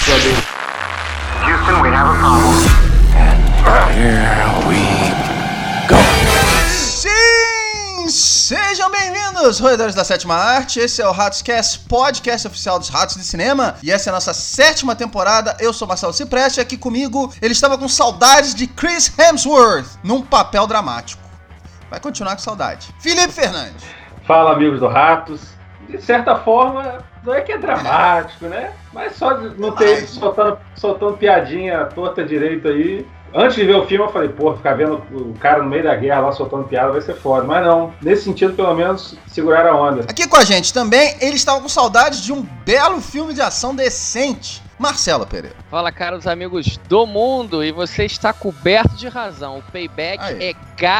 Houston, we have a problem. And here we go. Sim! Sejam bem-vindos, roedores da sétima arte. Esse é o Ratoscast, podcast oficial dos Ratos de Cinema. E essa é a nossa sétima temporada. Eu sou Marcelo Cipreste, aqui comigo ele estava com saudades de Chris Hemsworth num papel dramático. Vai continuar com saudade. Felipe Fernandes. Fala, amigos do Ratos. De certa forma, não é que é dramático, né? Mas só de não ter soltando piadinha torta direito aí. Antes de ver o filme eu falei, pô, ficar vendo o cara no meio da guerra lá soltando piada vai ser foda. Mas não, nesse sentido pelo menos segurar a onda. Aqui com a gente também, ele estava com saudades de um belo filme de ação decente. Marcelo Pereira. Fala, caros amigos do mundo, e você está coberto de razão. O payback é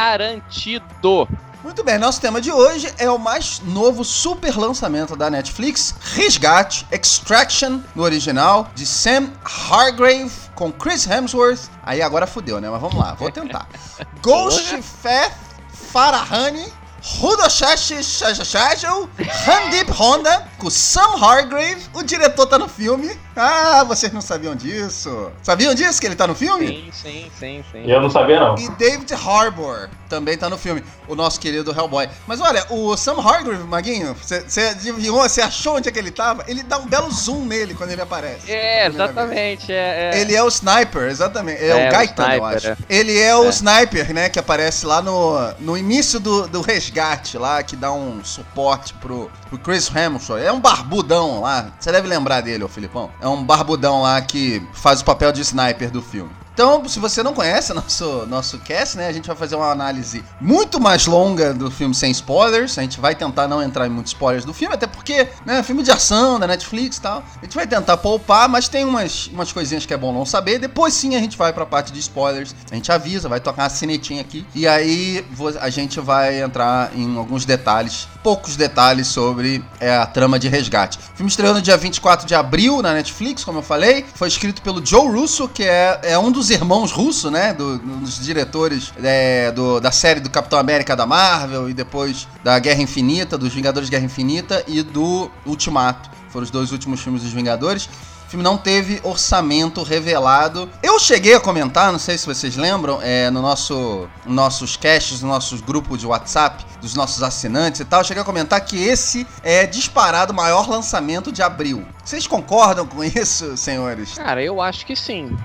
garantido. Muito bem, nosso tema de hoje é o mais novo super lançamento da Netflix, Resgate, Extraction, no original, de Sam Hargrave, com Chris Hemsworth. Aí agora fudeu, né? Mas vamos lá, vou tentar. Ghost Faith Farahani, Hudoshashi Shajashajou, Handip Honda, com Sam Hargrave. O diretor tá no filme. Ah, vocês não sabiam disso? Sabiam disso, que ele tá no filme? Sim. Eu não sabia, não. E David Harbour também tá no filme, o nosso querido Hellboy. Mas olha, o Sam Hargrave, Maguinho, você adivinhou, você achou onde é que ele tava? Ele dá um belo zoom nele quando ele aparece. É, exatamente. Ele é o Sniper, exatamente. É o Gaitan, eu acho. Ele é o Sniper, né, que aparece lá no início do resgate, lá, que dá um suporte pro Chris Hemsworth. É um barbudão lá, você deve lembrar dele, ô Filipão. É um barbudão lá que faz o papel de Sniper do filme. Então, se você não conhece nosso cast, né, a gente vai fazer uma análise muito mais longa do filme sem spoilers. A gente vai tentar não entrar em muitos spoilers do filme, até porque, né, filme de ação da Netflix e tal. A gente vai tentar poupar, mas tem umas coisinhas que é bom não saber. Depois sim a gente vai pra parte de spoilers. A gente avisa, vai tocar uma sinetinha aqui. E aí a gente vai entrar em alguns detalhes, poucos detalhes sobre a trama de Resgate. O filme estreou no dia 24 de abril na Netflix, como eu falei. Foi escrito pelo Joe Russo, que é um dos irmãos Russo, né, dos diretores da série do Capitão América da Marvel e depois da Guerra Infinita, dos Vingadores Guerra Infinita e do Ultimato. Foram os dois últimos filmes dos Vingadores. O filme não teve orçamento revelado. Eu cheguei a comentar, não sei se vocês lembram, no nossos casts, no nossos grupos de WhatsApp, dos nossos assinantes e tal, eu cheguei a comentar que esse é disparado o maior lançamento de abril. Vocês concordam com isso, senhores? Cara, eu acho que sim.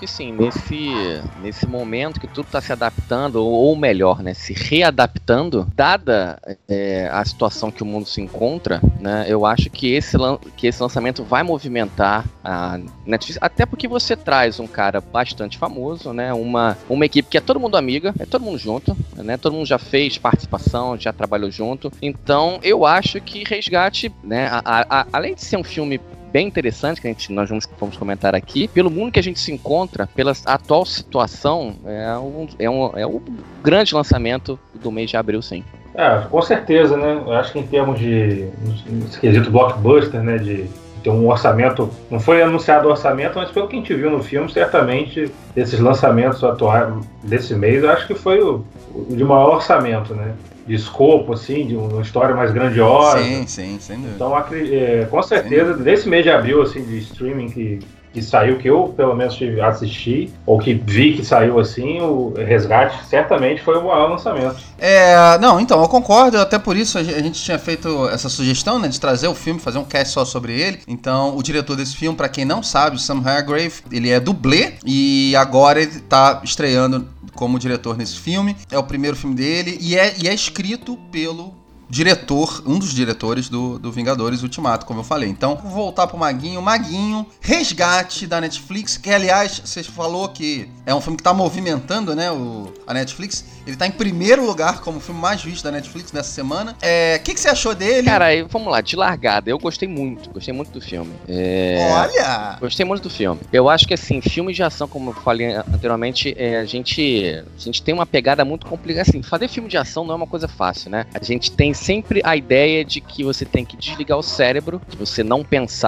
Nesse momento que tudo tá se adaptando, ou melhor, né, se readaptando, dada a situação que o mundo se encontra, né, eu acho que esse lançamento vai movimentar a Netflix, até porque você traz um cara bastante famoso, né, uma equipe que é todo mundo amiga, é todo mundo junto, né, todo mundo já fez participação, já trabalhou junto, então eu acho que Resgate, né, além de ser um filme bem interessante, que nós vamos comentar aqui, pelo mundo que a gente se encontra, pela atual situação, é um grande lançamento do mês de abril, sim. Com certeza, né, eu acho que em termos de esquisito blockbuster, né, de ter um orçamento, não foi anunciado o orçamento, mas pelo que a gente viu no filme, certamente desses lançamentos atuais desse mês, eu acho que foi o de maior orçamento, né? De escopo, assim, de uma história mais grandiosa. Sim, sem dúvida. Então, com certeza, nesse mês de abril, assim, de streaming que saiu, que eu, pelo menos, assisti, ou que vi que saiu, assim, o Resgate certamente foi o maior lançamento. Não, então, eu concordo, até por isso a gente tinha feito essa sugestão, né, de trazer o filme, fazer um cast só sobre ele. Então, o diretor desse filme, pra quem não sabe, o Sam Hargrave, ele é dublê, e agora ele tá estreando como diretor nesse filme. É o primeiro filme dele, e é escrito pelo diretor, um dos diretores do Vingadores Ultimato, como eu falei. Então, vou voltar pro Maguinho, Resgate da Netflix, que aliás, você falou que é um filme que tá movimentando, né, a Netflix. Ele tá em primeiro lugar como o filme mais visto da Netflix nessa semana. O que você achou dele? Cara, vamos lá, de largada, eu gostei muito do filme. Olha! Gostei muito do filme. Eu acho que, assim, filmes de ação, como eu falei anteriormente, a gente tem uma pegada muito complicada. Assim, fazer filme de ação não é uma coisa fácil, né? A gente tem sempre a ideia de que você tem que desligar o cérebro, de você não pensar,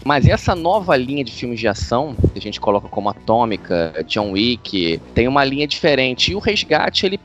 Mas essa nova linha de filmes de ação, que a gente coloca como Atômica, John Wick, tem uma linha diferente. E o Resgate, ele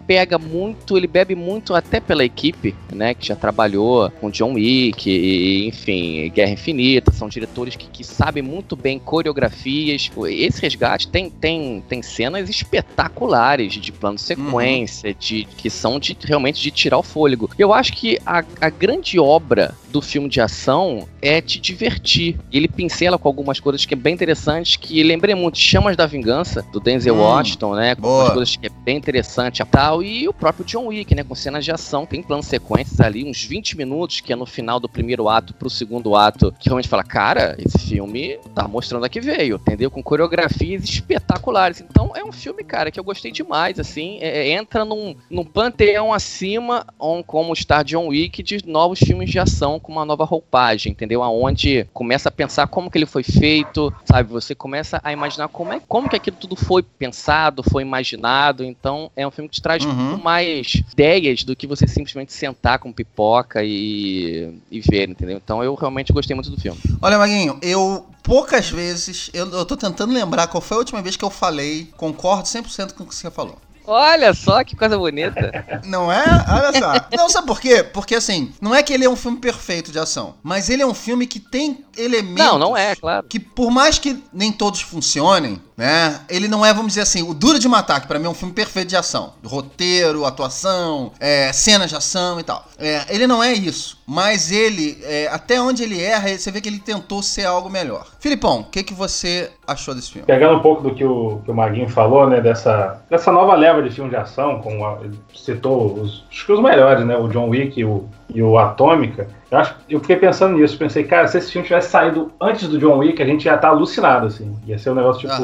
bebe muito até pela equipe, né, que já trabalhou com John Wick, e, enfim, Guerra Infinita, são diretores que sabem muito bem coreografias. Esse Resgate tem cenas espetaculares de plano sequência, que são realmente de tirar o fôlego. Eu acho que a grande obra do filme de ação é te divertir. Ele pincela com algumas coisas que é bem interessantes, que lembrei muito Chamas da Vingança, do Denzel Washington, né, com algumas coisas que é bem interessante e tal, e o próprio John Wick, né, com cenas de ação, tem planos sequências ali, uns 20 minutos, que é no final do primeiro ato pro segundo ato, que realmente fala, cara, esse filme tá mostrando a que veio, entendeu? Com coreografias espetaculares. Então é um filme, cara, que eu gostei demais, assim, entra num panteão acima, como está John Wick, de novos filmes de ação com uma nova roupagem, entendeu? Aonde começa a pensar como que ele foi feito, sabe? Você começa a imaginar como que aquilo tudo foi pensado, foi imaginado. Então é um filme que te traz muito mais ideias do que você simplesmente sentar com pipoca e ver, entendeu? Então eu realmente gostei muito do filme. Olha, Maguinho, poucas vezes, eu tô tentando lembrar qual foi a última vez que eu falei, concordo 100% com o que você falou. Olha só que coisa bonita. Não é? Olha só. Não, sabe por quê? Porque assim, não é que ele é um filme perfeito de ação, mas ele é um filme que tem elementos... Não é, claro. Que por mais que nem todos funcionem, né? Ele não é, vamos dizer assim, o Duro de Matar, que pra mim é um filme perfeito de ação. Roteiro, atuação, cenas de ação e tal. Ele não é isso. Mas ele, até onde ele erra, você vê que ele tentou ser algo melhor. Filipão, o que você achou desse filme? Pegando um pouco do que o Maguinho falou, né? Dessa nova leva de filme de ação, como ele citou os melhores, né? O John Wick e o Atômica. Eu fiquei pensando nisso, pensei, cara, se esse filme tivesse saído antes do John Wick, a gente ia estar alucinado, assim. Ia ser um negócio tipo...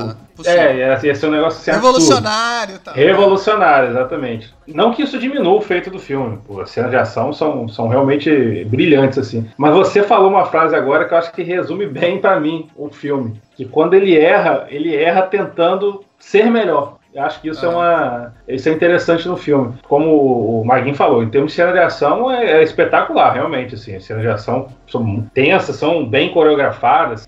ia ser um negócio assim, revolucionário e tal. Revolucionário, exatamente. Não que isso diminua o feito do filme. Pô, as cenas de ação são realmente brilhantes, assim. Mas você falou uma frase agora que eu acho que resume bem pra mim o filme. Que quando ele erra tentando ser melhor. Eu acho que isso é interessante no filme. Como o Maguinho falou, em termos de cena de ação é espetacular, realmente. Assim, as cenas de ação são tensas, são bem coreografadas.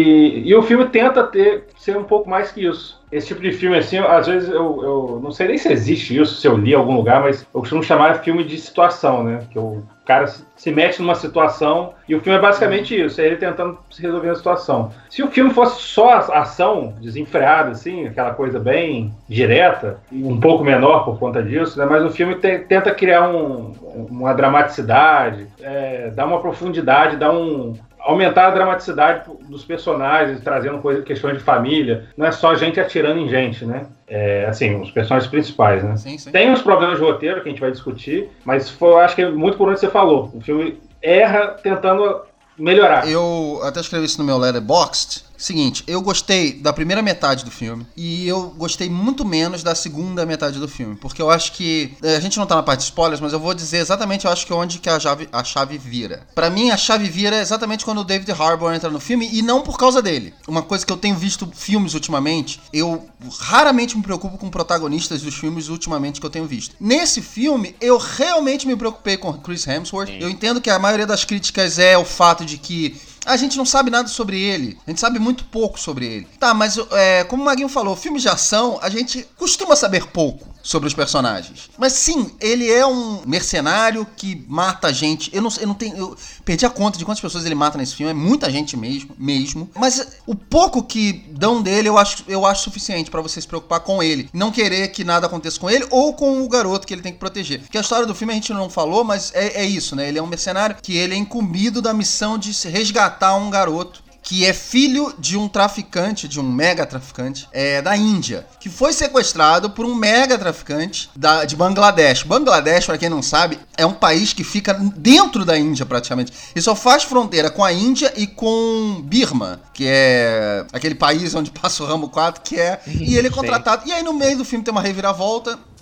E o filme tenta ser um pouco mais que isso. Esse tipo de filme, assim, às vezes eu não sei nem se existe isso, se eu li em algum lugar, mas eu costumo chamar de filme de situação, né? Que o cara se mete numa situação e o filme é basicamente isso, é ele tentando se resolver a situação. Se o filme fosse só ação desenfreada, assim, aquela coisa bem direta, e um pouco menor por conta disso, né? Mas o filme tenta criar uma dramaticidade, dar uma profundidade, aumentar a dramaticidade dos personagens, trazendo questões de família. Não é só gente atirando em gente, né? Assim, os personagens principais, né? Sim. Tem uns problemas de roteiro que a gente vai discutir, mas eu acho que é muito por onde você falou. O filme erra tentando melhorar. Eu até escrevi isso no meu Letterboxd. Seguinte, eu gostei da primeira metade do filme e eu gostei muito menos da segunda metade do filme, porque eu acho que, a gente não tá na parte de spoilers, mas eu vou dizer exatamente, eu acho que onde que a chave vira. Pra mim, a chave vira exatamente quando o David Harbour entra no filme, e não por causa dele. Uma coisa que eu tenho visto filmes ultimamente, eu raramente me preocupo com protagonistas dos filmes ultimamente que eu tenho visto. Nesse filme, eu realmente me preocupei com Chris Hemsworth. Eu entendo que a maioria das críticas é o fato de que a gente não sabe nada sobre ele. A gente sabe muito pouco sobre ele. Tá, mas como o Maguinho falou, filmes de ação, a gente costuma saber pouco sobre os personagens. Mas sim, ele é um mercenário que mata gente. Eu perdi a conta de quantas pessoas ele mata nesse filme. É muita gente mesmo. Mas o pouco que dão dele, eu acho suficiente pra você se preocupar com ele. Não querer que nada aconteça com ele ou com o garoto que ele tem que proteger. Porque a história do filme a gente não falou, mas é isso, né? Ele é um mercenário que ele é incumbido da missão de se resgatar um garoto que é filho de um traficante, de um mega traficante da Índia, que foi sequestrado por um mega traficante de Bangladesh. Bangladesh, para quem não sabe, é um país que fica dentro da Índia praticamente. E só faz fronteira com a Índia e com Birma, que é aquele país onde passa o Rambo 4, e ele é contratado. E aí no meio do filme tem uma reviravolta.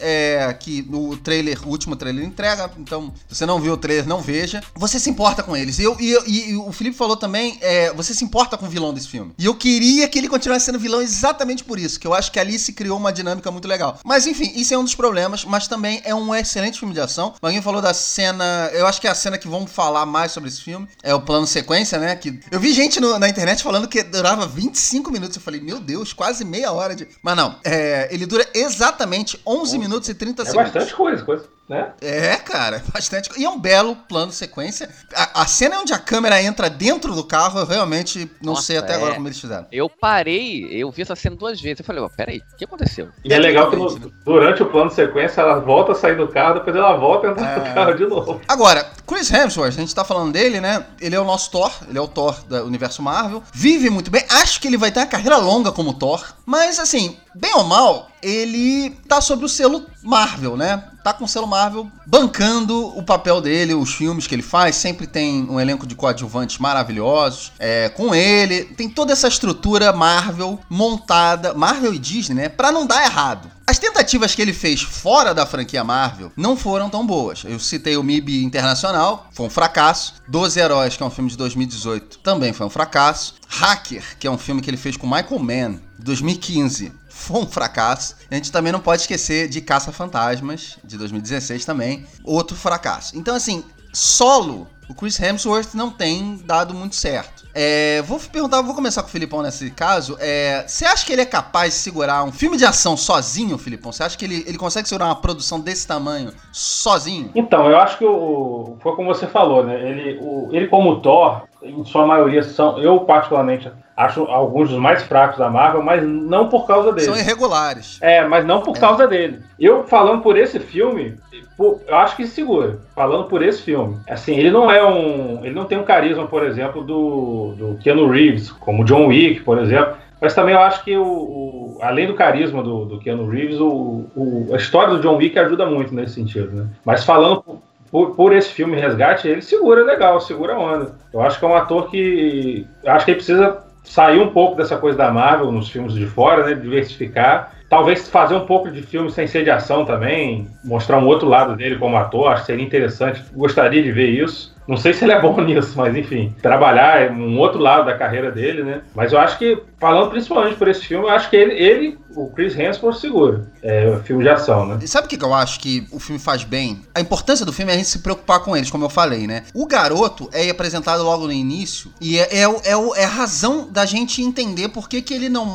que no trailer, o último trailer entrega, então se você não viu o trailer, não veja. Você se importa com eles. E o Felipe falou também, você se importa com o vilão desse filme. E eu queria que ele continuasse sendo vilão exatamente por isso, que eu acho que ali se criou uma dinâmica muito legal. Mas enfim, isso é um dos problemas, mas também é um excelente filme de ação. Alguém falou da cena, eu acho que é a cena que vamos falar mais sobre esse filme, é o plano sequência, né? Que eu vi gente na internet falando que durava 25 minutos. Eu falei, meu Deus, quase meia hora de... Mas não, ele dura exatamente 11 minutos e 30 segundos. Bastante coisa, né? Cara, bastante. E é um belo plano sequência. A cena onde a câmera entra dentro do carro, eu realmente não sei até agora como eles fizeram. Eu vi essa cena 2 vezes. Eu falei, peraí, o que aconteceu? E é legal que durante o plano sequência ela volta a sair do carro, depois ela volta a entrar no carro de novo. Agora, Chris Hemsworth, a gente tá falando dele, né? Ele é o nosso Thor, ele é o Thor do universo Marvel. Vive muito bem, acho que ele vai ter uma carreira longa como Thor. Mas assim, bem ou mal, ele tá sob o selo Marvel, né? Tá com o selo Marvel bancando o papel dele, os filmes que ele faz, sempre tem um elenco de coadjuvantes maravilhosos, com ele, tem toda essa estrutura Marvel montada, Marvel e Disney, né, pra não dar errado. As tentativas que ele fez fora da franquia Marvel não foram tão boas. Eu citei o MIB Internacional, foi um fracasso. 12 Heróis, que é um filme de 2018, também foi um fracasso. Hacker, que é um filme que ele fez com Michael Mann, 2015, foi um fracasso. A gente também não pode esquecer de Caça-Fantasmas, de 2016 também, outro fracasso. Então, assim, solo, o Chris Hemsworth não tem dado muito certo. Vou começar com o Filipão nesse caso. Você acha que ele é capaz de segurar um filme de ação sozinho, Filipão? Você acha que ele consegue segurar uma produção desse tamanho sozinho? Então, eu acho que foi como você falou, né? Ele como Thor, em sua maioria eu particularmente acho alguns dos mais fracos da Marvel, mas não por causa dele. São irregulares. Mas não por causa dele. Eu, falando por esse filme, eu acho que segura. Falando por esse filme. Assim, ele não tem um carisma, por exemplo, do Keanu Reeves, como John Wick, por exemplo. Mas também eu acho que, além do carisma do Keanu Reeves, a história do John Wick ajuda muito nesse sentido, né? Mas falando por esse filme Resgate, ele segura legal, segura a onda. Eu acho que é um ator que... Eu acho que ele precisa sair um pouco dessa coisa da Marvel nos filmes de fora, né? Diversificar. Talvez fazer um pouco de filme sem ser de ação também. Mostrar um outro lado dele como ator. Acho que seria interessante. Gostaria de ver isso. Não sei se ele é bom nisso, mas enfim. Trabalhar um outro lado da carreira dele, né? Mas eu acho que, falando principalmente por esse filme, eu acho que ele o Chris Hemsworth segura. É filme de ação, né? E sabe o que eu acho que o filme faz bem? A importância do filme é a gente se preocupar com eles, como eu falei, né? O garoto é apresentado logo no início e é a razão da gente entender por que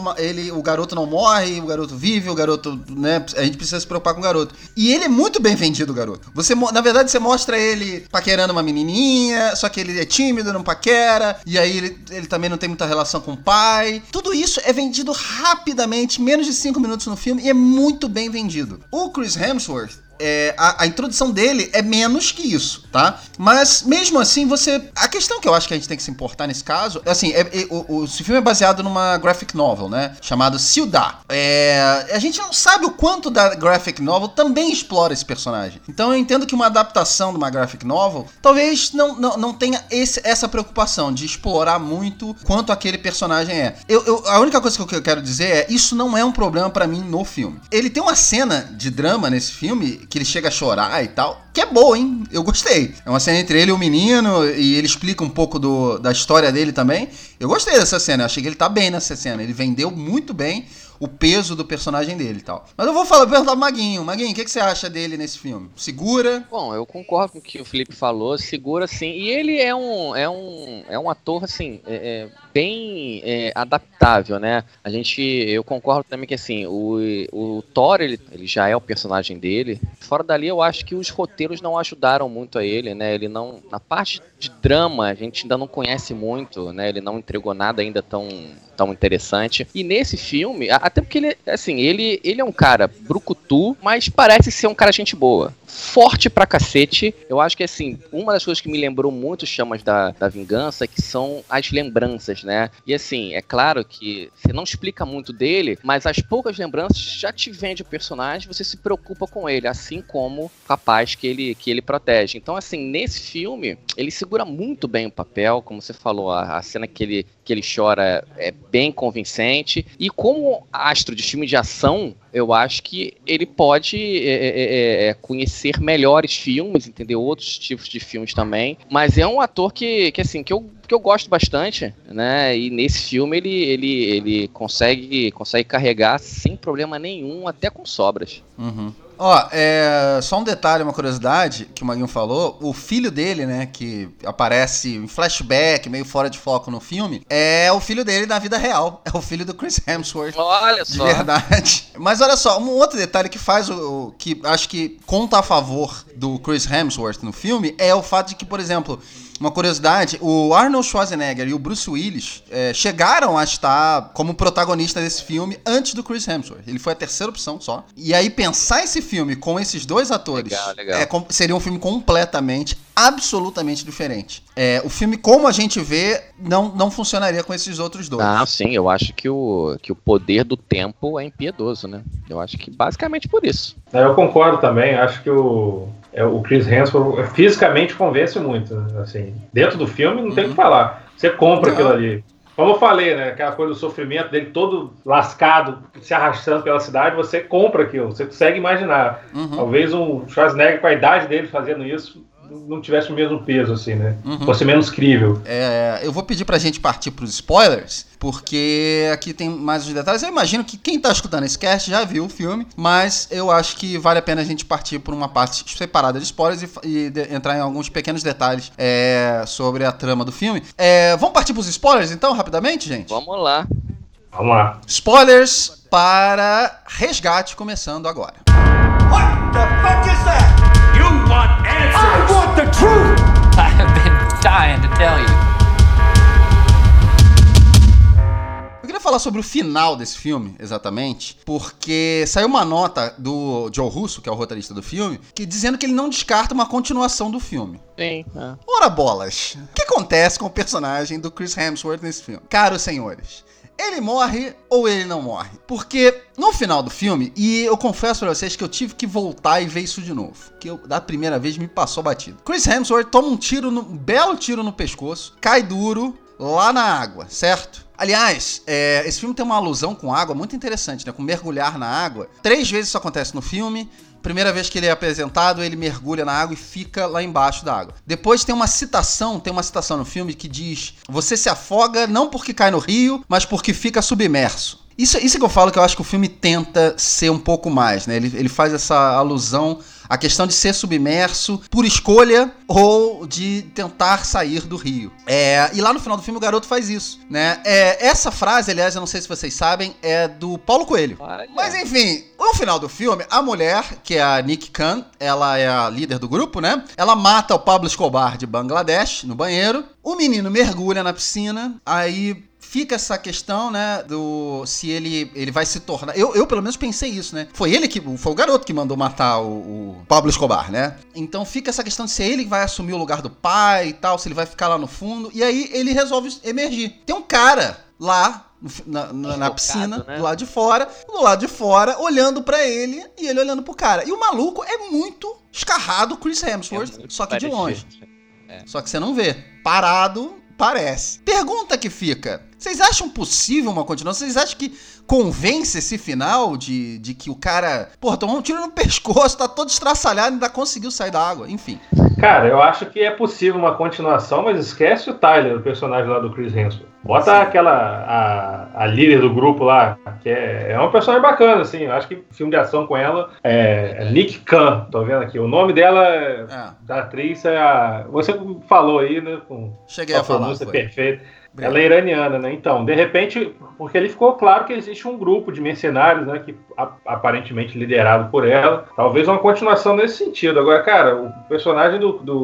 o garoto não morre, o garoto vive, o garoto, né? A gente precisa se preocupar com o garoto. E ele é muito bem vendido, o garoto. Na verdade, você mostra ele paquerando uma menininha, só que ele é tímido, não paquera, e aí ele também não tem muita relação com o pai. Tudo isso é vendido rapidamente, menos de 5 minutos no filme, e é muito bem vendido. O Chris Hemsworth, a introdução dele é menos que isso, tá? Mas, mesmo assim, a questão que eu acho que a gente tem que se importar nesse caso, assim, esse filme é baseado numa graphic novel, né? Chamado Ciudad. A gente não sabe o quanto da graphic novel também explora esse personagem. Então, eu entendo que uma adaptação de uma graphic novel talvez não tenha essa preocupação de explorar muito quanto aquele personagem é. A única coisa que eu quero dizer isso não é um problema pra mim no filme. Ele tem uma cena de drama nesse filme que ele chega a chorar e tal, que é boa, hein? Eu gostei. É uma cena entre ele e o menino, e ele explica um pouco da história dele também. Eu gostei dessa cena, eu achei que ele tá bem nessa cena. Ele vendeu muito bem o peso do personagem dele e tal. Mas eu vou perguntar pro Maguinho. Maguinho, o que você acha dele nesse filme? Segura? Bom, eu concordo com o que o Felipe falou, segura sim. E ele é um ator, assim, bem adaptável, né? Eu concordo também que, assim, o Thor, ele já é o personagem dele. Fora dali, eu acho que os roteiros não ajudaram muito a ele, né? Ele não... Na parte de drama, a gente ainda não conhece muito, né? Ele não entregou nada ainda tão interessante. E nesse filme, até porque ele é um cara brucutu, mas parece ser um cara gente boa. Forte pra cacete. Eu acho que, assim, uma das coisas que me lembrou muito Chamas da Vingança, que são as lembranças, né? E, assim, é claro que você não explica muito dele, mas as poucas lembranças já te vende o personagem, você se preocupa com ele, assim como o rapaz que ele protege. Então, assim, nesse filme, ele segura muito bem o papel, como você falou, a cena que que ele chora é bem convincente. E como astro de filme de ação, eu acho que ele pode conhecer melhores filmes, entender outros tipos de filmes também. Mas é um ator que eu gosto bastante, né? E nesse filme ele consegue carregar sem problema nenhum, até com sobras. Uhum. Só um detalhe, uma curiosidade que o Maguinho falou, o filho dele, né, que aparece em flashback, meio fora de foco no filme, é o filho dele na vida real, é o filho do Chris Hemsworth. Olha só. De verdade. Mas olha só, um outro detalhe que faz que acho que conta a favor do Chris Hemsworth no filme é o fato de que, por exemplo, uma curiosidade, o Arnold Schwarzenegger e o Bruce Willis chegaram a estar como protagonista desse filme antes do Chris Hemsworth. Ele foi a terceira opção só. E aí pensar esse filme com esses dois atores legal. Seria um filme completamente, absolutamente diferente. O filme, como a gente vê, não funcionaria com esses outros dois. Ah, sim, eu acho que o poder do tempo é impiedoso, né? Eu acho que basicamente por isso. Eu concordo também, acho que o Chris Hemsworth fisicamente convence muito, assim, dentro do filme não tem o que falar, você compra aquilo ali. Como eu falei, né, aquela coisa do sofrimento dele todo lascado, se arrastando pela cidade, você compra aquilo, você consegue imaginar. Talvez um Schwarzenegger com a idade dele fazendo isso não tivesse o mesmo peso, assim, né? Fosse menos crível. Eu vou pedir pra gente partir pros spoilers, porque aqui tem mais os detalhes. Eu imagino que quem tá escutando esse cast já viu o filme, mas eu acho que vale a pena a gente partir por uma parte separada de spoilers e entrar em alguns pequenos detalhes sobre a trama do filme. Vamos partir pros spoilers, então, rapidamente, gente? Vamos lá. Vamos lá. Spoilers para Resgate, começando agora. What the fuck is that? You want answers? I want the truth! I have been dying to tell you. Eu queria falar sobre o final desse filme, exatamente, porque saiu uma nota do Joe Russo, que é o roteirista do filme, dizendo que ele não descarta uma continuação do filme. Sim. Ora bolas, o que acontece com o personagem do Chris Hemsworth nesse filme? Caros senhores, ele morre ou ele não morre? Porque no final do filme, e eu confesso pra vocês que eu tive que voltar e ver isso de novo, que da primeira vez me passou batido. Chris Hemsworth toma um belo tiro no pescoço, cai duro lá na água, certo? Aliás, esse filme tem uma alusão com água muito interessante, né? Com mergulhar na água. 3 vezes isso acontece no filme. Primeira vez que ele é apresentado, ele mergulha na água e fica lá embaixo da água. Depois tem uma citação no filme que diz: você se afoga não porque cai no rio, mas porque fica submerso. Isso que eu falo, que eu acho que o filme tenta ser um pouco mais, né? Ele faz essa alusão à questão de ser submerso por escolha ou de tentar sair do rio. E lá no final do filme o garoto faz isso, né? Essa frase, aliás, eu não sei se vocês sabem, é do Paulo Coelho. Olha. Mas enfim, no final do filme, a mulher, que é a Nick Khan, ela é a líder do grupo, né? Ela mata o Pablo Escobar de Bangladesh no banheiro. O menino mergulha na piscina, aí fica essa questão, né, se ele vai se tornar... Eu pelo menos pensei isso, né? Foi o garoto que mandou matar o Pablo Escobar, né? Então fica essa questão de se ele vai assumir o lugar do pai e tal, se ele vai ficar lá no fundo. E aí ele resolve emergir. Tem um cara lá na piscina, né? do lado de fora, olhando pra ele e ele olhando pro cara. E o maluco é muito escarrado, Chris Hemsworth, só que de longe. Só que você não vê. Parado, parece. Pergunta que fica: vocês acham possível uma continuação? Vocês acham que convence esse final de que o cara, tomou um tiro no pescoço, tá todo estraçalhado e ainda conseguiu sair da água? Enfim. Cara, eu acho que é possível uma continuação, mas esquece o Tyler, o personagem lá do Chris Hemsworth. Bota a líder do grupo lá, que é uma personagem bacana, assim. Eu acho que o filme de ação com ela é Nick Khan, tô vendo aqui. O nome dela, da atriz, você falou aí, né? Cheguei a falar. Perfeita. Ela é iraniana, né? Então, de repente, porque ali ficou claro que existe um grupo de mercenários, né? Que aparentemente liderado por ela. Talvez uma continuação nesse sentido. Agora, cara, o personagem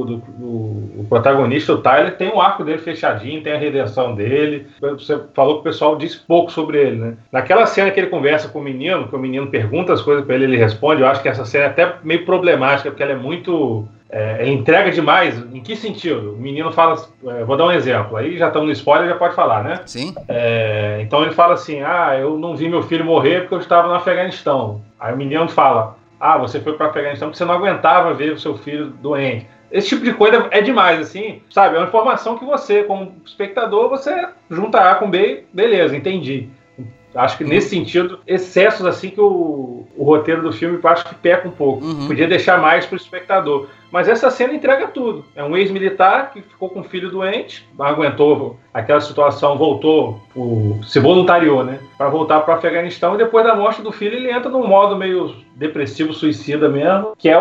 do protagonista, o Tyler, tem o arco dele fechadinho, tem a redenção dele. Você falou que o pessoal disse pouco sobre ele, né? Naquela cena que ele conversa com o menino, que o menino pergunta as coisas pra ele responde, eu acho que essa cena é até meio problemática, porque ela é muito... ele entrega demais. Em que sentido? O menino fala... vou dar um exemplo. Aí já estamos no spoiler, já pode falar, né? Sim. Então ele fala assim: eu não vi meu filho morrer porque eu estava no Afeganistão. Aí o menino fala: você foi para o Afeganistão porque você não aguentava ver o seu filho doente. esse tipo de coisa é demais, assim, sabe? É uma informação que você, como espectador, você junta A com B, beleza, entendi. Acho que nesse sentido, excessos assim que o roteiro do filme eu acho que peca um pouco. Podia deixar mais pro espectador. Mas essa cena entrega tudo. É um ex-militar que ficou com um filho doente, aguentou aquela situação, voltou, se voluntariou, né? Para voltar para o Afeganistão, e depois da morte do filho ele entra num modo meio depressivo, suicida mesmo, que é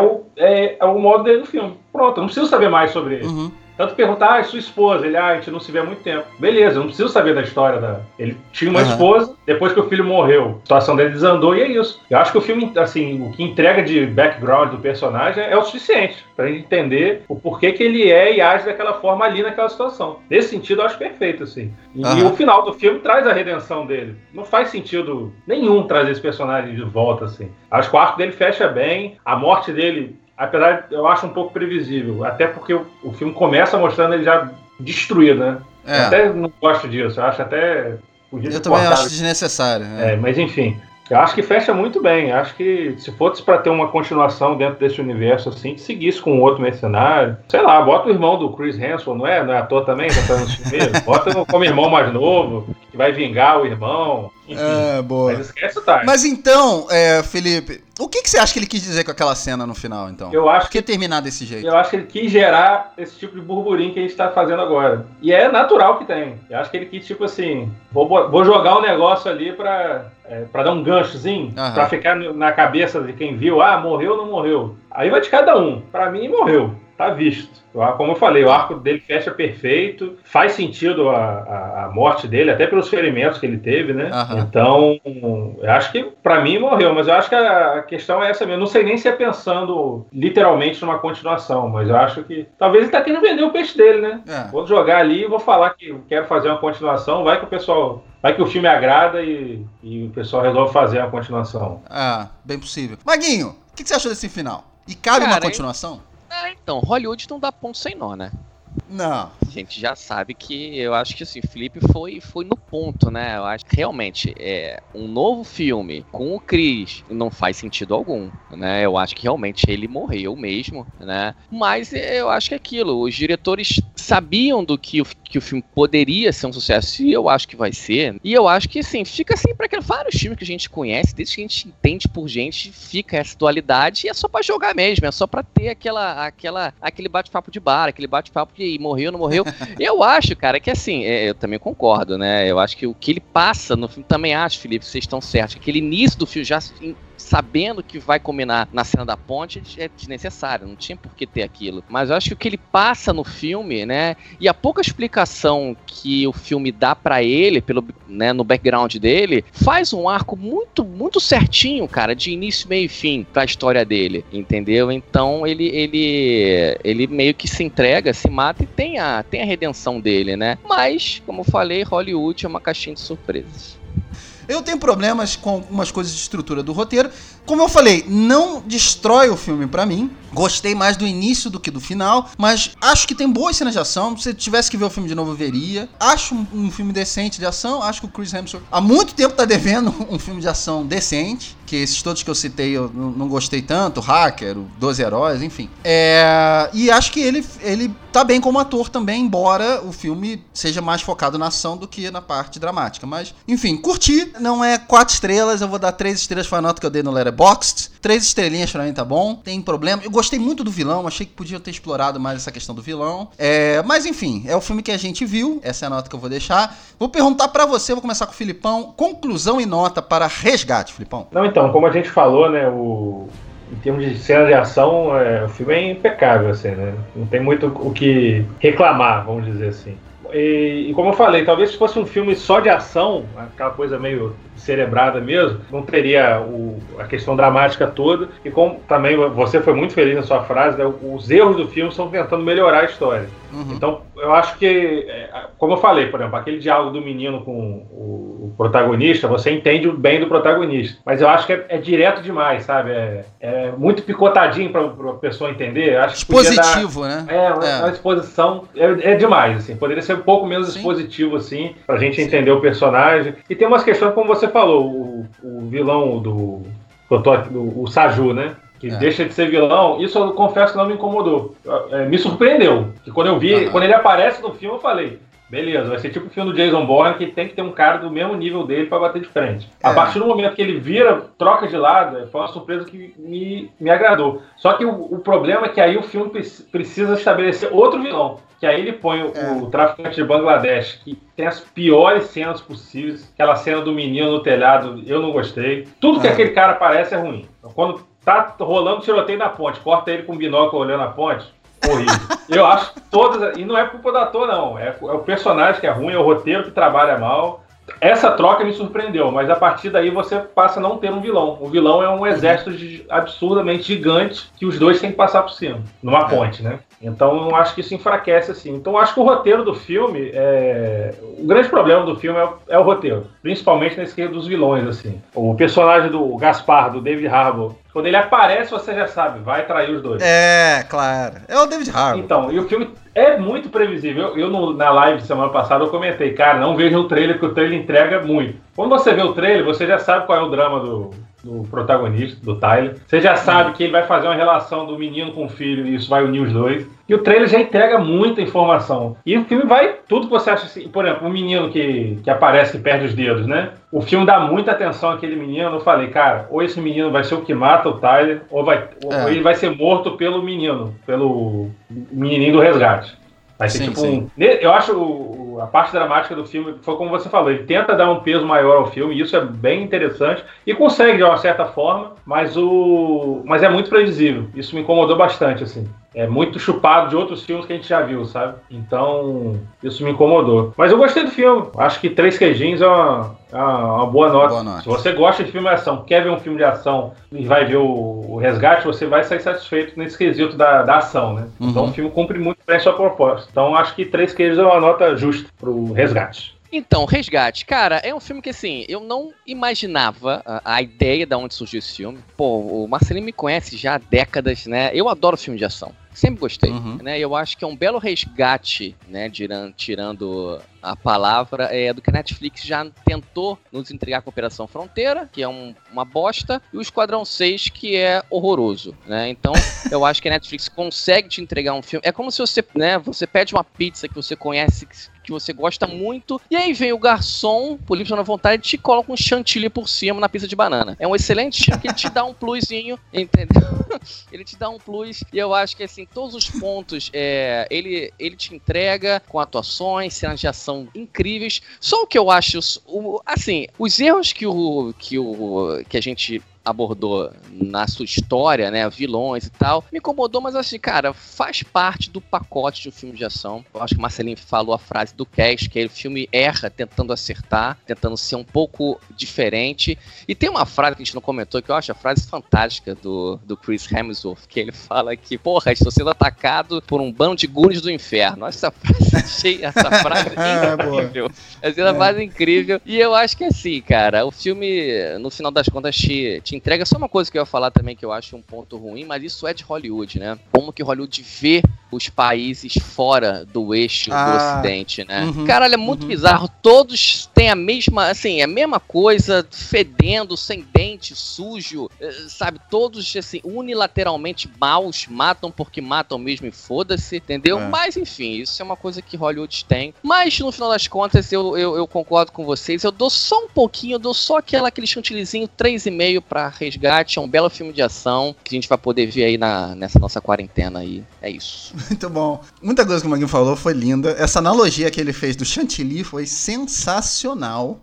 o modo dele no filme. Pronto, não preciso saber mais sobre ele. Tanto perguntar, sua esposa, ele, a gente não se vê há muito tempo. Beleza, eu não preciso saber da história ele tinha uma esposa, depois que o filho morreu, a situação dele desandou e é isso. Eu acho que o filme, assim, o que entrega de background do personagem é o suficiente pra gente entender o porquê que ele é e age daquela forma ali naquela situação. Nesse sentido, eu acho perfeito, assim. E o final do filme traz a redenção dele. Não faz sentido nenhum trazer esse personagem de volta, assim. Acho que o arco dele fecha bem, a morte dele, apesar, eu acho um pouco previsível, até porque o filme começa mostrando ele já destruído, né? Eu até não gosto disso, eu acho até... Eu também acho desnecessário. Mas enfim, eu acho que fecha muito bem. Acho que se fosse para ter uma continuação dentro desse universo, assim, que seguisse com outro mercenário, sei lá, bota o irmão do Chris Hemsworth, não é ator também, já tá nos filmes, bota como irmão mais novo, que vai vingar o irmão. Enfim, boa. Mas esquece o time. Mas então, Felipe, o que você acha que ele quis dizer com aquela cena no final, então? Eu acho Por que terminar desse jeito? Eu acho que ele quis gerar esse tipo de burburinho que a gente tá fazendo agora. E é natural que tem. Eu acho que ele quis, tipo assim, vou jogar um negócio ali pra dar um ganchozinho, pra ficar na cabeça de quem viu, morreu ou não morreu. Aí vai de cada um. Pra mim, morreu. Tá visto. Como eu falei, o arco dele fecha perfeito, faz sentido a morte dele, até pelos ferimentos que ele teve, né? Então, eu acho que pra mim morreu, mas eu acho que a questão é essa mesmo. Eu não sei nem se é pensando literalmente numa continuação, mas eu acho que talvez ele tá querendo vender o peixe dele, né? Vou jogar ali e vou falar que quero fazer uma continuação, vai que o filme agrada e o pessoal resolve fazer a continuação. Bem possível. Maguinho, o que você achou desse final? E cabe uma continuação? Então, Hollywood não dá ponto sem nó, né? Não. A gente já sabe que eu acho que assim, o Felipe foi no ponto, né? Eu acho que realmente um novo filme com o Chris não faz sentido algum, né? Eu acho que realmente ele morreu mesmo, né? Mas eu acho que é aquilo, os diretores sabiam do que o filme poderia ser um sucesso, e eu acho que vai ser. E eu acho que, assim, fica assim para vários filmes que a gente conhece, desde que a gente entende por gente, fica essa dualidade, e é só pra jogar mesmo, é só pra ter aquele bate-papo de bar, aquele bate-papo de morreu, não morreu. Eu acho, cara, que assim, eu também concordo, né? Eu acho que o que ele passa no filme, também acho, Felipe, vocês estão certos, aquele início do filme já sabendo que vai combinar na cena da ponte é desnecessário, não tinha por que ter aquilo. Mas eu acho que o que ele passa no filme, né, e a pouca explicação que o filme dá pra ele, no background dele, faz um arco muito, muito certinho, cara, de início, meio e fim pra história dele, entendeu? Então ele meio que se entrega, se mata e tem a redenção dele, né? Mas, como eu falei, Hollywood é uma caixinha de surpresas. Eu tenho problemas com algumas coisas de estrutura do roteiro. Como eu falei, não destrói o filme pra mim. Gostei mais do início do que do final, mas acho que tem boas cenas de ação. Se eu tivesse que ver o filme de novo, eu veria. Acho um filme decente de ação. Acho que o Chris Hemsworth há muito tempo tá devendo um filme de ação decente, que esses todos que eu citei eu não gostei tanto, o Hacker, o 12 Heróis, enfim. E acho que ele tá bem como ator também, embora o filme seja mais focado na ação do que na parte dramática. Mas, enfim, curti. Não é 4 estrelas, eu vou dar 3 estrelas, foi a nota que eu dei no Letterboxd. 3 estrelinhas pra mim tá bom, tem problema. Eu gostei muito do vilão, achei que podiam ter explorado mais essa questão do vilão. Mas enfim, é o filme que a gente viu, essa é a nota que eu vou deixar. Vou perguntar pra você, vou começar com o Filipão. Conclusão e nota para Resgate, Filipão. Não, então, como a gente falou, né, em termos de cena de ação, o filme é impecável, assim, né? Não tem muito o que reclamar, vamos dizer assim. E como eu falei, talvez se fosse um filme só de ação, aquela coisa meio cerebrada mesmo, não teria a questão dramática toda. E como também você foi muito feliz na sua frase, né, os erros do filme estão tentando melhorar a história. Então, eu acho que, como eu falei, por exemplo, aquele diálogo do menino com o protagonista, você entende o bem do protagonista. Mas eu acho que é direto demais, sabe? É muito picotadinho para a pessoa entender. Acho expositivo, né? Uma exposição é demais, assim. Poderia ser um pouco menos expositivo, assim, pra gente entender o personagem. E tem umas questões, como você falou, o vilão o Saju, né? que deixa de ser vilão, isso eu confesso que não me incomodou. Me surpreendeu. Que quando eu vi, quando ele aparece no filme, eu falei, beleza, vai ser tipo o filme do Jason Bourne, que tem que ter um cara do mesmo nível dele pra bater de frente. A partir do momento que ele vira, troca de lado, foi uma surpresa que me agradou. Só que o problema é que aí o filme precisa estabelecer outro vilão. Que aí ele põe o traficante de Bangladesh, que tem as piores cenas possíveis. Aquela cena do menino no telhado, eu não gostei. Tudo que aquele cara aparece é ruim. Então, quando tá rolando tiroteio na ponte, corta ele com um binóculo olhando a ponte, horrível. Eu acho que todas... E não é culpa do ator, não. É o personagem que é ruim, é o roteiro que trabalha mal. Essa troca me surpreendeu, mas a partir daí você passa a não ter um vilão. O vilão é um exército absurdamente gigante que os dois têm que passar por cima, numa ponte, né? Então eu acho que isso enfraquece, assim. Então eu acho que o roteiro do filme, o grande problema do filme é o roteiro, principalmente nesse quesito dos vilões, assim. O personagem do Gaspar, do David Harbour, quando ele aparece, você já sabe, vai trair os dois. Claro. É o David Harbour. Então, e o filme é muito previsível. Na live semana passada eu comentei, cara, não vejo o trailer, porque o trailer entrega muito. Quando você vê o trailer, você já sabe qual é o drama do protagonista, do Tyler. Você já sabe que ele vai fazer uma relação do menino com o filho e isso vai unir os dois. E o trailer já entrega muita informação. E o filme vai... Tudo que você acha assim... Por exemplo, o menino que aparece, que perde os dedos, né? O filme dá muita atenção àquele menino. Eu falei, cara, ou esse menino vai ser o que mata o Tyler, ou ele vai ser morto pelo menino, pelo menininho do resgate. Vai ser eu acho a parte dramática do filme, foi como você falou, ele tenta dar um peso maior ao filme, e isso é bem interessante, e consegue de uma certa forma, mas é muito previsível. Isso me incomodou bastante, assim. É muito chupado de outros filmes que a gente já viu, sabe? Então, isso me incomodou. Mas eu gostei do filme. Acho que 3 queijinhos é uma boa nota. Se você gosta de filme de ação, quer ver um filme de ação e vai ver o Resgate, você vai sair satisfeito nesse quesito da ação, né? Então o filme cumpre muito bem a sua proposta. Então acho que 3 queijos é uma nota justa pro Resgate. Então, Resgate, cara, é um filme que, assim, eu não imaginava a ideia de onde surgiu esse filme. Pô, o Marcelinho me conhece já há décadas, né? Eu adoro filme de ação. Sempre gostei, né? Eu acho que é um belo resgate, né? Tirando a palavra, do que a Netflix já tentou nos entregar com a Operação Fronteira, que é uma bosta, e o Esquadrão 6, que é horroroso, né? Então, eu acho que a Netflix consegue te entregar um filme. É como se você, né? Você pede uma pizza que você conhece, que você gosta muito, e aí vem o garçom, por livre na vontade, e te coloca um chantilly por cima na pizza de banana. É um excelente filme que ele te dá um plusinho, entendeu? Ele te dá um plus, e eu acho que, assim, todos os pontos, ele te entrega com atuações, cenas de ação incríveis. Só o que eu acho, assim, os erros que a gente abordou na sua história, né, vilões e tal, me incomodou, mas assim, cara, faz parte do pacote de um filme de ação. Eu acho que o Marcelinho falou a frase do Cash, que o filme erra tentando acertar, tentando ser um pouco diferente. E tem uma frase que a gente não comentou, que eu acho a frase fantástica do Chris Hemsworth, que ele fala que, porra, estou sendo atacado por um bando de goonies do inferno. Essa frase incrível. Essa frase incrível. E eu acho que assim, cara, o filme, no final das contas, te entrega. Só uma coisa que eu ia falar também, que eu acho um ponto ruim, mas isso é de Hollywood, né? Como que Hollywood vê os países fora do eixo do Ocidente, né? Caralho, é muito bizarro. Todos têm a mesma coisa, fedendo, sem dente, sujo, sabe? Todos, assim, unilateralmente maus, matam porque matam mesmo e foda-se, entendeu? Mas, enfim, isso é uma coisa que Hollywood tem. Mas, no final das contas, eu concordo com vocês. Eu dou só um pouquinho, eu dou só aquele chantillyzinho 3,5 pra Resgate. É um belo filme de ação que a gente vai poder ver aí nessa nossa quarentena aí. É isso. Muito bom. Muita coisa que o Maguinho falou foi linda. Essa analogia que ele fez do chantilly foi sensacional.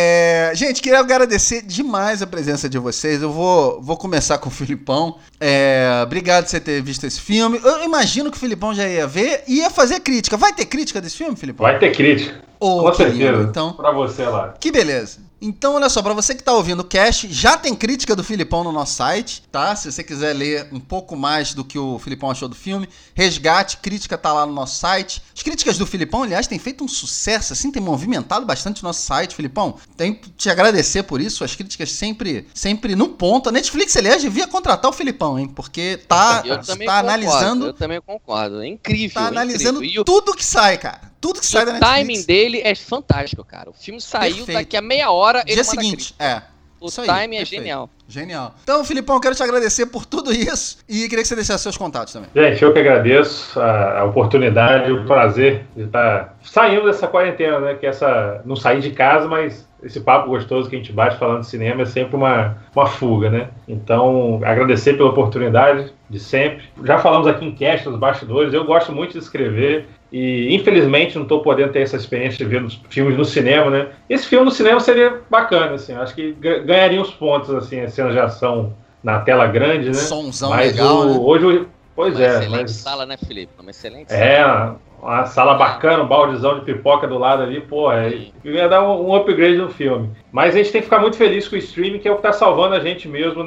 Gente, queria agradecer demais a presença de vocês. Eu vou começar com o Filipão. Obrigado por você ter visto esse filme. Eu imagino que o Filipão já ia ver e ia fazer crítica. Vai ter crítica desse filme, Filipão? Vai ter crítica. Com certeza. Então, pra você lá. Que beleza. Então, olha só, pra você que tá ouvindo o cast, já tem crítica do Filipão no nosso site, tá? Se você quiser ler um pouco mais do que o Filipão achou do filme, Resgate, crítica tá lá no nosso site. As críticas do Filipão, aliás, têm feito um sucesso, assim, tem movimentado bastante o nosso site, Filipão. Tenho que te agradecer por isso, as críticas sempre no ponto. A Netflix, aliás, devia contratar o Filipão, hein? Porque tá analisando... Eu também concordo, é incrível. Tá analisando tudo que sai, cara. Tudo que sai da Netflix. O timing dele é fantástico, cara. O filme saiu daqui a meia hora. Dia seguinte, O timing é genial. Genial. Então, Filipão, eu quero te agradecer por tudo isso e queria que você deixasse seus contatos também. Gente, eu que agradeço a oportunidade, o prazer de estar saindo dessa quarentena, né? Que não sair de casa, mas esse papo gostoso que a gente bate falando de cinema é sempre uma fuga, né? Então, agradecer pela oportunidade de sempre. Já falamos aqui em cast, nos bastidores, eu gosto muito de escrever e, infelizmente, não estou podendo ter essa experiência de ver os filmes no cinema, né? Esse filme no cinema seria bacana, assim, acho que ganharia uns pontos, assim, as cenas de ação na tela grande, né? Somzão legal, né? Hoje, pois uma é. Excelente sala, né, Felipe? Uma excelente sala. Uma sala bacana, um baldezão de pipoca do lado ali, ia dar um upgrade no filme. Mas a gente tem que ficar muito feliz com o streaming, que é o que está salvando a gente mesmo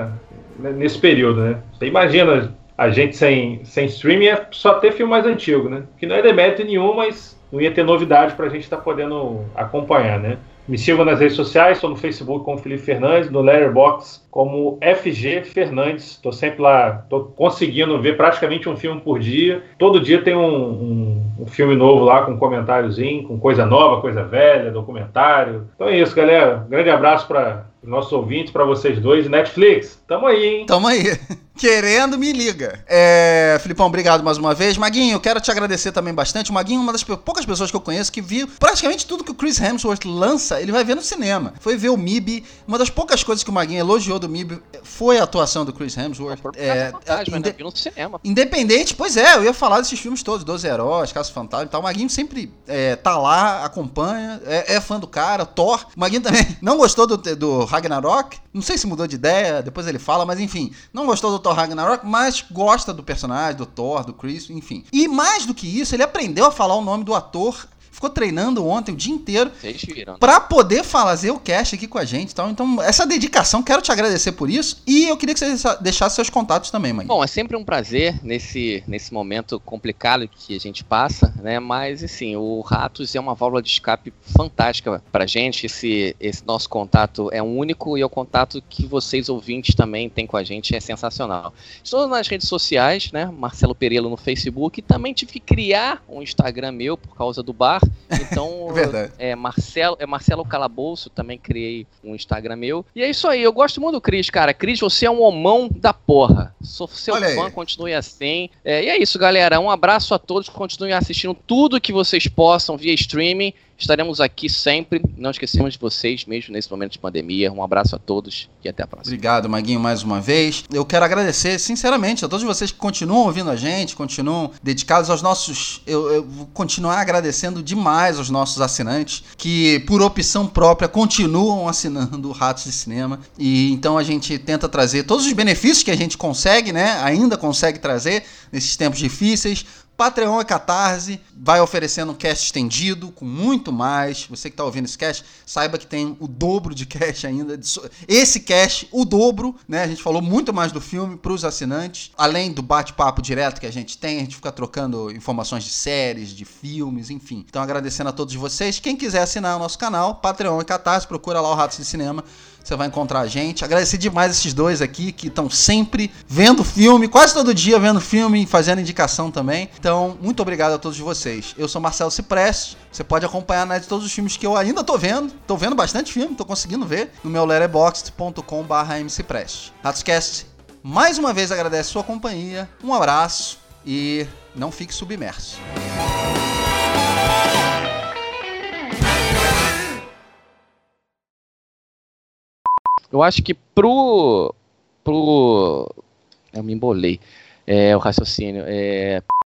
nesse período, né? Você imagina a gente sem streaming é só ter filme mais antigo, né? Que não é demérito nenhum, mas não ia ter novidade pra gente estar podendo acompanhar, né? Me sigam nas redes sociais, estou no Facebook como Felipe Fernandes, no Letterboxd como FG Fernandes. Estou sempre lá, estou conseguindo ver praticamente um filme por dia. Todo dia tem um filme novo lá com um comentáriozinho, com coisa nova, coisa velha, documentário. Então é isso, galera. Um grande abraço para os nossos ouvintes, para vocês dois. Netflix, tamo aí, hein? Tamo aí. Querendo, me liga. Filipão, obrigado mais uma vez. Maguinho, eu quero te agradecer também bastante. O Maguinho é uma das poucas pessoas que eu conheço que viu praticamente tudo que o Chris Hemsworth lança, ele vai ver no cinema. Foi ver o MIB. Uma das poucas coisas que o Maguinho elogiou do MIB foi a atuação do Chris Hemsworth. No cinema. Independente, pois é, eu ia falar desses filmes todos, 12 Heróis, Caça Fantasma e tal. O Maguinho sempre tá lá, acompanha, é fã do cara, Thor. O Maguinho também não gostou do Ragnarok, não sei se mudou de ideia, depois ele fala, mas enfim, não gostou do Thor Ragnarok, mas gosta do personagem, do Thor, do Chris, enfim. E mais do que isso, ele aprendeu a falar o nome do ator, ficou treinando ontem o dia inteiro pra poder fazer o cast aqui com a gente e tal. Então, essa dedicação, quero te agradecer por isso. E eu queria que você deixasse seus contatos também, mãe. Bom, é sempre um prazer nesse momento complicado que a gente passa, né? Mas, assim, o Ratos é uma válvula de escape fantástica pra gente. Esse nosso contato é único e o contato que vocês ouvintes também têm com a gente é sensacional. Estou nas redes sociais, né? Marcelo Perello no Facebook. E também tive que criar um Instagram meu por causa do bar. Então, Marcelo Calabouço, também criei um Instagram meu. E é isso aí, eu gosto muito do Cris, cara. Cris, você é um homão da porra. Sou seu fã, continue assim. E é isso, galera. Um abraço a todos, continuem assistindo tudo que vocês possam via streaming. Estaremos aqui sempre, não esquecemos de vocês, mesmo nesse momento de pandemia. Um abraço a todos e até a próxima. Obrigado, Maguinho, mais uma vez. Eu quero agradecer, sinceramente, a todos vocês que continuam ouvindo a gente, continuam dedicados aos nossos... Eu vou continuar agradecendo demais aos nossos assinantes, que por opção própria continuam assinando o Ratos de Cinema. E então a gente tenta trazer todos os benefícios que a gente consegue, né? Ainda consegue trazer nesses tempos difíceis. Patreon e Catarse vai oferecendo um cast estendido, com muito mais. Você que está ouvindo esse cast, saiba que tem o dobro de cast ainda. Esse cast, o dobro, né? A gente falou muito mais do filme para os assinantes. Além do bate-papo direto que a gente tem, a gente fica trocando informações de séries, de filmes, enfim. Então agradecendo a todos vocês. Quem quiser assinar o nosso canal, Patreon e Catarse, procura lá o Ratos de Cinema. Você vai encontrar a gente. Agradecer demais esses dois aqui que estão sempre vendo filme, quase todo dia vendo filme e fazendo indicação também. Então, muito obrigado a todos vocês. Eu sou Marcelo Cipreste. Você pode acompanhar a net todos os filmes que eu ainda tô vendo. Tô vendo bastante filme, tô conseguindo ver no meu letterboxd.com/mcipreste. Ratscast, mais uma vez agradece a sua companhia. Um abraço e não fique submerso. Eu acho que eu me embolei. O raciocínio.